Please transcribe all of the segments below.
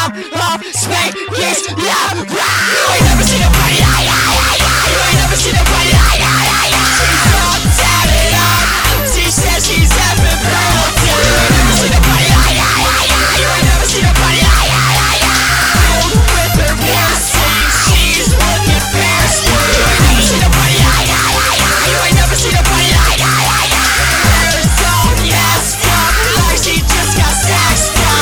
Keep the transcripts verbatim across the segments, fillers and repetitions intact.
top of space. Yes, love. You ain't never seen a party like that. You ain't never seen a party like that. She's all tatted up. She says she's having broke down. You ain't never seen a party like that. You ain't never seen a party like that. Filled with her piercings, she's looking fierce. You ain't never seen a party like that. You ain't never seen a party like that. Hair's all messed up, like she just got sexed up.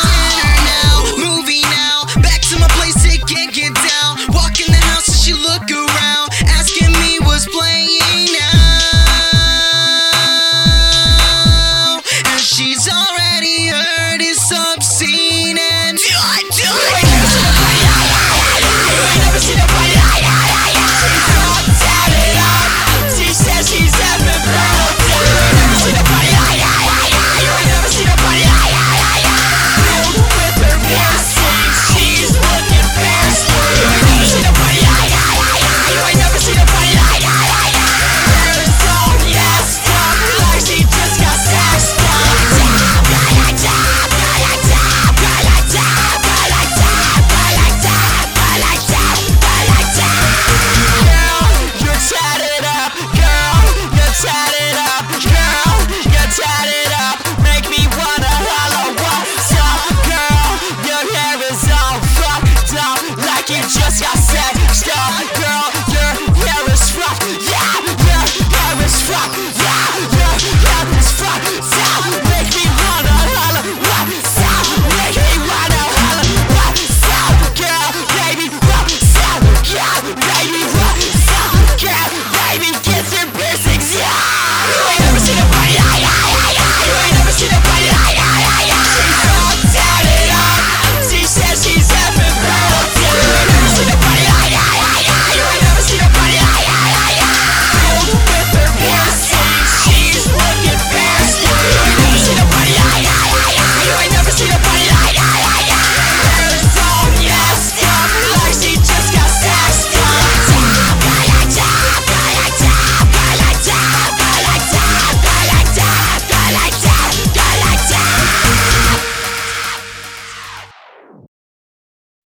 Look